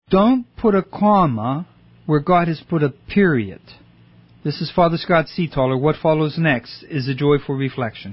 Don't put a comma where God has put a period. This is Father Scott Seataller. What follows next is a joyful reflection.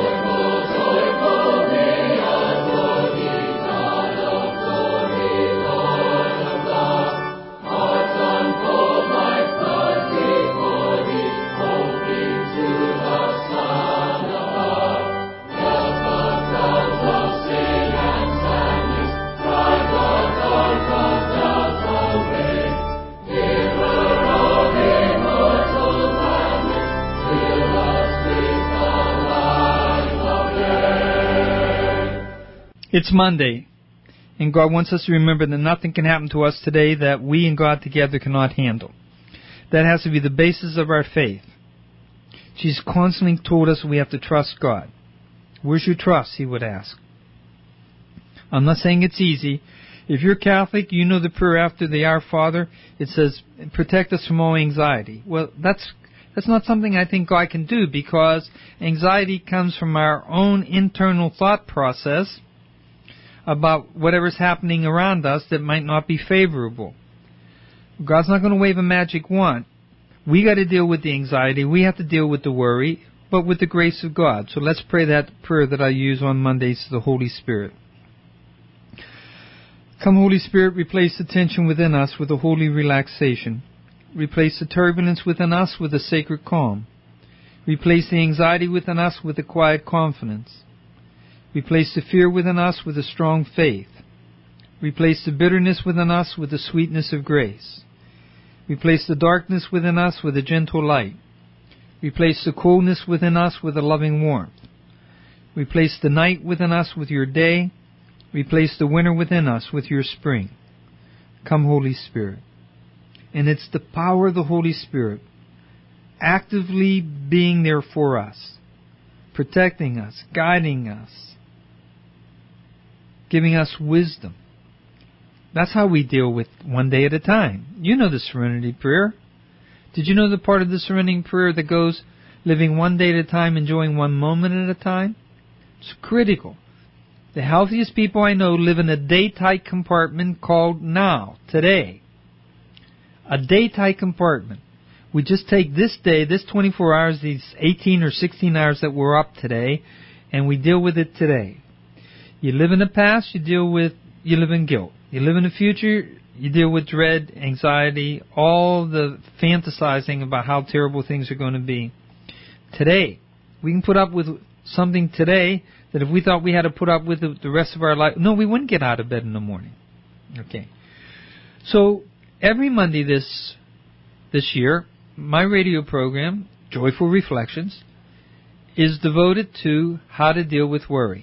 It's Monday, and God wants us to remember that nothing can happen to us today that we and God together cannot handle. That has to be the basis of our faith. Jesus constantly told us we have to trust God. Where's your trust, he would ask. I'm not saying it's easy. If you're Catholic, you know the prayer after the Our Father. It says, protect us from all anxiety. Well, that's not something I think God can do, because anxiety comes from our own internal thought process about whatever's happening around us that might not be favorable. God's not going to wave a magic wand. We got to deal with the anxiety. We have to deal with the worry, but with the grace of God. So let's pray that prayer that I use on Mondays to the Holy Spirit. Come, Holy Spirit, replace the tension within us with a holy relaxation. Replace the turbulence within us with a sacred calm. Replace the anxiety within us with a quiet confidence. Replace the fear within us with a strong faith. Replace the bitterness within us with the sweetness of grace. Replace the darkness within us with a gentle light. Replace the coldness within us with a loving warmth. Replace the night within us with your day. Replace the winter within us with your spring. Come, Holy Spirit. And it's the power of the Holy Spirit actively being there for us, protecting us, guiding us, giving us wisdom. That's how we deal with one day at a time. You know the Serenity Prayer. Did you know the part of the Serenity Prayer that goes, living one day at a time, enjoying one moment at a time? It's critical. The healthiest people I know live in a day-tight compartment called now, today. A day-tight compartment. We just take this day, this 24 hours, these 18 or 16 hours that we're up today, and we deal with it today. You live in the past, you live in guilt. You live in the future, you deal with dread, anxiety, all the fantasizing about how terrible things are going to be. Today, we can put up with something today that if we thought we had to put up with the rest of our life, no, we wouldn't get out of bed in the morning. Okay. So, every Monday this year, my radio program, Joyful Reflections, is devoted to how to deal with worry.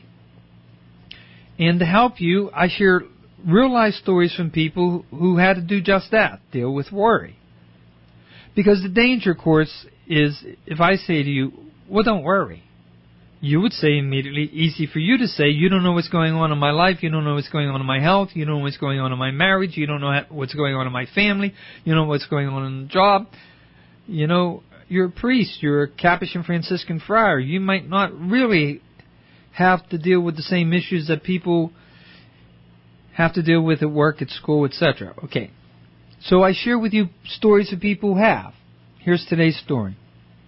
And to help you, I share real-life stories from people who had to do just that, deal with worry. Because the danger, of course, is if I say to you, well, don't worry. You would say immediately, easy for you to say, you don't know what's going on in my life, you don't know what's going on in my health, you don't know what's going on in my marriage, you don't know what's going on in my family, you don't know what's going on in the job. You know, you're a priest, you're a Capuchin Franciscan friar. You might not really have to deal with the same issues that people have to deal with at work, at school, etc. Okay, so I share with you stories of people who have. Here's today's story.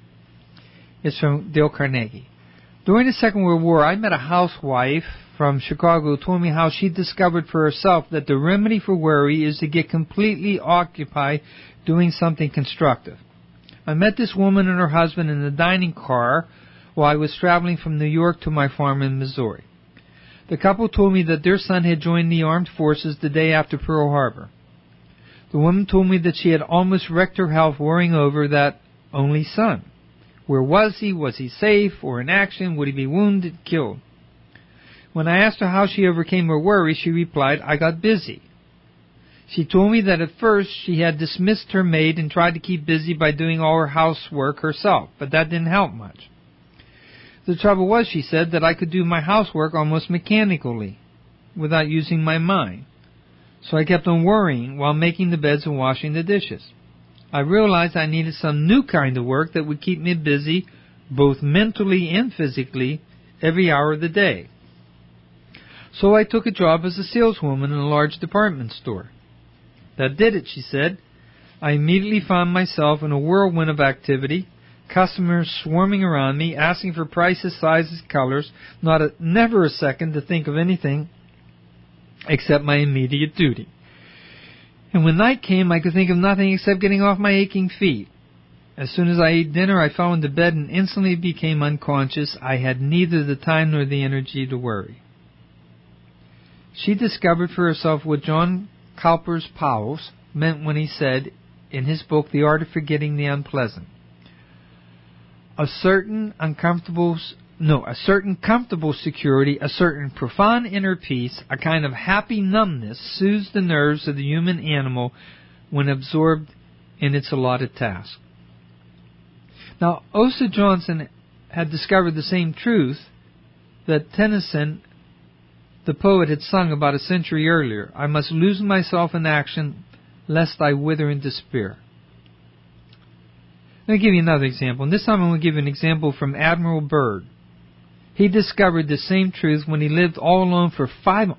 It's from Dale Carnegie. During the Second World War, I met a housewife from Chicago who told me how she discovered for herself that the remedy for worry is to get completely occupied doing something constructive. I met this woman and her husband in the dining car while I was traveling from New York to my farm in Missouri. The couple told me that their son had joined the armed forces the day after Pearl Harbor. The woman told me that she had almost wrecked her health worrying over that only son. Where was he? Was he safe or in action? Would he be wounded, killed? When I asked her how she overcame her worry, she replied, I got busy. She told me that at first she had dismissed her maid and tried to keep busy by doing all her housework herself, but that didn't help much. The trouble was, she said, that I could do my housework almost mechanically, without using my mind. So I kept on worrying while making the beds and washing the dishes. I realized I needed some new kind of work that would keep me busy, both mentally and physically, every hour of the day. So I took a job as a saleswoman in a large department store. That did it, she said. I immediately found myself in a whirlwind of activity, customers swarming around me, asking for prices, sizes, colors, never a second to think of anything except my immediate duty. And when night came, I could think of nothing except getting off my aching feet. As soon as I ate dinner, I fell into bed and instantly became unconscious. I had neither the time nor the energy to worry. She discovered for herself what John Cowper's Powell's meant when he said in his book, The Art of Forgetting the Unpleasant, a certain comfortable security, a certain profound inner peace, a kind of happy numbness soothes the nerves of the human animal when absorbed in its allotted task. Now, Osa Johnson had discovered the same truth that Tennyson, the poet, had sung about a century earlier. I must lose myself in action, lest I wither in despair. Let me give you another example. And this time I'm going to give you an example from Admiral Byrd. He discovered the same truth when he lived all alone for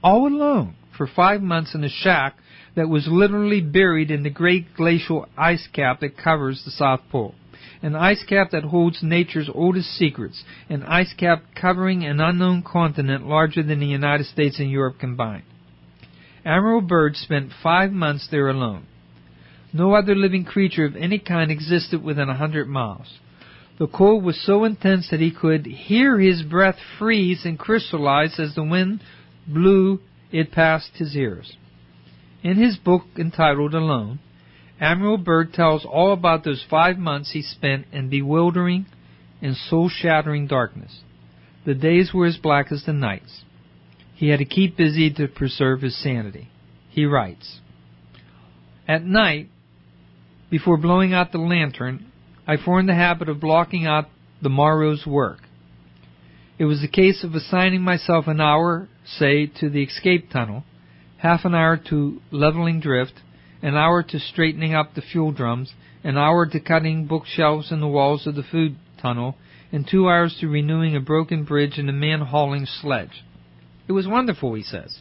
5 months in a shack that was literally buried in the great glacial ice cap that covers the South Pole. An ice cap that holds nature's oldest secrets. An ice cap covering an unknown continent larger than the United States and Europe combined. Admiral Byrd spent 5 months there alone. No other living creature of any kind existed within 100 miles. The cold was so intense that he could hear his breath freeze and crystallize as the wind blew it past his ears. In his book entitled Alone, Admiral Byrd tells all about those 5 months he spent in bewildering and soul-shattering darkness. The days were as black as the nights. He had to keep busy to preserve his sanity. He writes, at night, before blowing out the lantern, I formed the habit of blocking out the morrow's work. It was a case of assigning myself an hour, say, to the escape tunnel, half an hour to leveling drift, an hour to straightening up the fuel drums, an hour to cutting bookshelves in the walls of the food tunnel, and 2 hours to renewing a broken bridge and a man hauling sledge. It was wonderful, he says,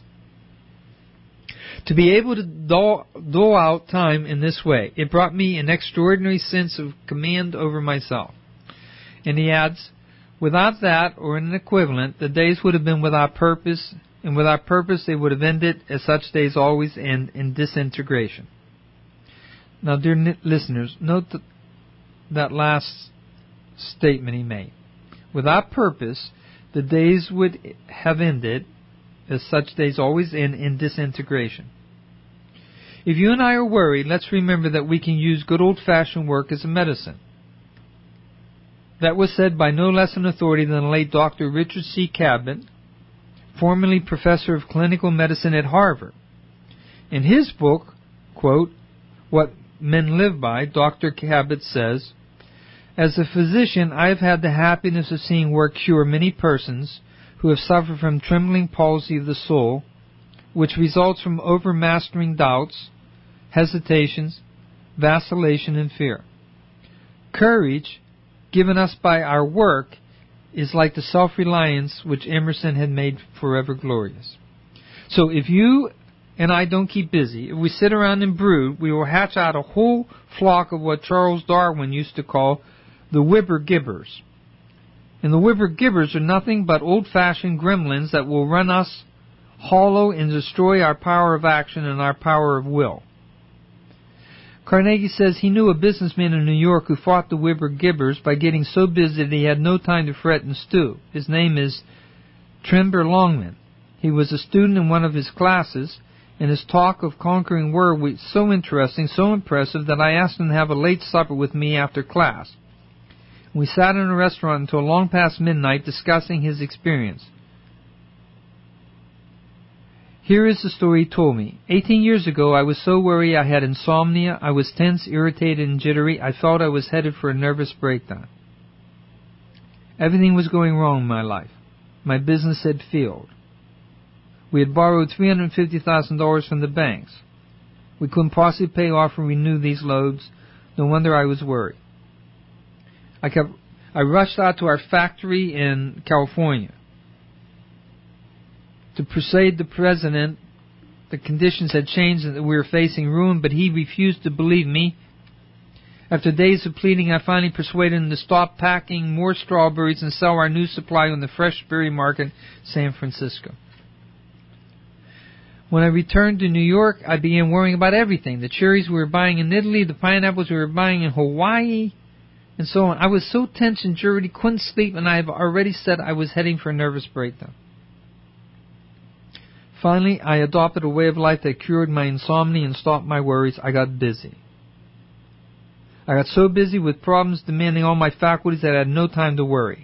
to be able to dole out time in this way. It brought me an extraordinary sense of command over myself. And he adds, without that, or an equivalent, the days would have been without purpose, and without purpose they would have ended, as such days always end, in disintegration. Now, dear listeners, note that last statement he made. Without purpose, the days would have ended, as such days always end, in disintegration. If you and I are worried, let's remember that we can use good old-fashioned work as a medicine. That was said by no less an authority than the late Dr. Richard C. Cabot, formerly professor of clinical medicine at Harvard. In his book, quote, What Men Live By, Dr. Cabot says, as a physician, I have had the happiness of seeing work cure many persons who have suffered from trembling palsy of the soul, which results from overmastering doubts, hesitations, vacillation, and fear. Courage, given us by our work, is like the self-reliance which Emerson had made forever glorious. So if you and I don't keep busy, if we sit around and brood, we will hatch out a whole flock of what Charles Darwin used to call the whibber-gibbers. And the whibber-gibbers are nothing but old-fashioned gremlins that will run us hollow and destroy our power of action and our power of will. Carnegie says he knew a businessman in New York who fought the whibber-gibbers by getting so busy that he had no time to fret and stew. His name is Trimber Longman. He was a student in one of his classes, and his talk of conquering work was so interesting, so impressive, that I asked him to have a late supper with me after class. We sat in a restaurant until long past midnight discussing his experience. Here is the story he told me. 18 years ago, I was so worried I had insomnia. I was tense, irritated, and jittery. I felt I was headed for a nervous breakdown. Everything was going wrong in my life. My business had failed. We had borrowed $350,000 from the banks. We couldn't possibly pay off and renew these loans. No wonder I was worried. I rushed out to our factory in California to persuade the president the conditions had changed and that we were facing ruin, but he refused to believe me. After days of pleading, I finally persuaded him to stop packing more strawberries and sell our new supply on the fresh berry market in San Francisco. When I returned to New York, I began worrying about everything. The cherries we were buying in Italy, the pineapples we were buying in Hawaii, and so on. I was so tense and jittery, couldn't sleep, and I have already said I was heading for a nervous breakdown. Finally, I adopted a way of life that cured my insomnia and stopped my worries. I got busy. I got so busy with problems demanding all my faculties that I had no time to worry.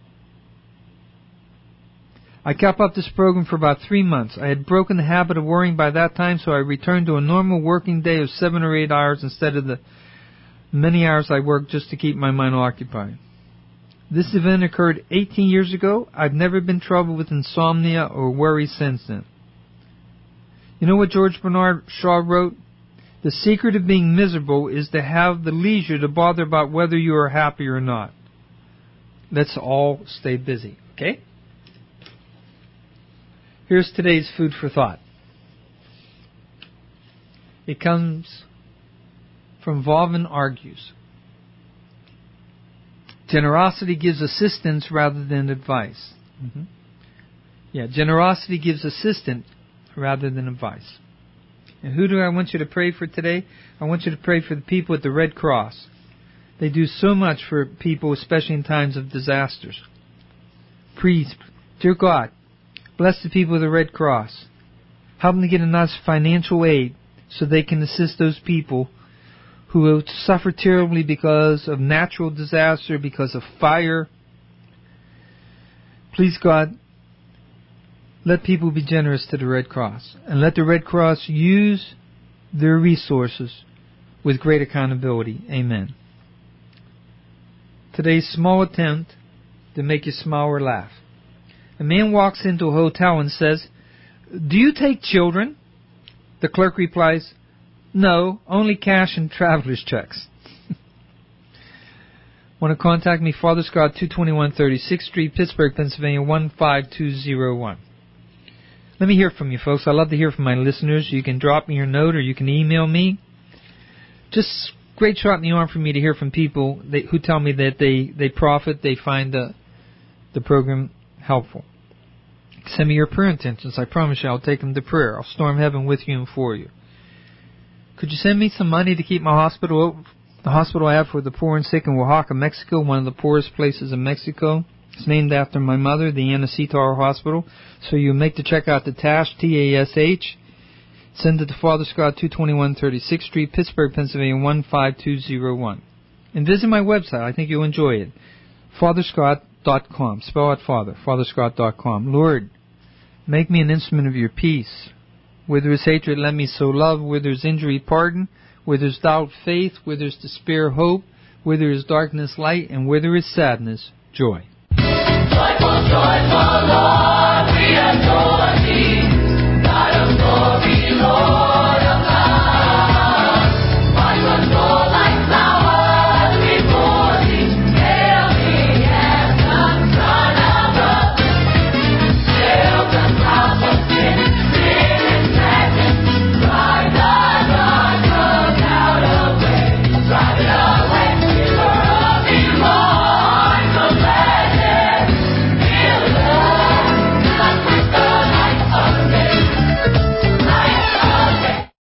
I kept up this program for about 3 months. I had broken the habit of worrying by that time, so I returned to a normal working day of 7 or 8 hours instead of the many hours I worked just to keep my mind occupied. This event occurred 18 years ago. I've never been troubled with insomnia or worry since then. You know what George Bernard Shaw wrote? The secret of being miserable is to have the leisure to bother about whether you are happy or not. Let's all stay busy, okay? Here's today's food for thought. It comes from Vaughan Argues. Generosity gives assistance rather than advice. Generosity gives assistance rather than advice. And who do I want you to pray for today? I want you to pray for the people at the Red Cross. They do so much for people, especially in times of disasters. Please, dear God, bless the people of the Red Cross. Help them to get enough financial aid so they can assist those people who suffer terribly because of natural disaster, because of fire. Please, God, let people be generous to the Red Cross, and let the Red Cross use their resources with great accountability. Amen. Today's small attempt to make you smile or laugh. A man walks into a hotel and says, "Do you take children?" The clerk replies, "No, only cash and traveler's checks." Want to contact me? Father Scott, 221 36th Street, Pittsburgh, Pennsylvania, 15201. Let me hear from you, folks. I love to hear from my listeners. You can drop me your note or you can email me. Just great shot in the arm for me to hear from people who tell me that they profit, they find the program helpful. Send me your prayer intentions. I promise you I'll take them to prayer. I'll storm heaven with you and for you. Could you send me some money to keep my hospital, the hospital I have for the poor and sick in Oaxaca, Mexico, one of the poorest places in Mexico? It's named after my mother, the Ana Citar Hospital. So you make the check out to TASH, T-A-S-H. Send it to Father Scott, 221 36th Street, Pittsburgh, Pennsylvania, 15201. And visit my website. I think you'll enjoy it. FatherScott.com. Spell out Father. FatherScott.com. Lord, make me an instrument of your peace. Where there is hatred, let me sow love. Where there is injury, pardon. Where there is doubt, faith. Where there is despair, hope. Where there is darkness, light. And where there is sadness, joy. Joyful, joyful Lord, we adore thee.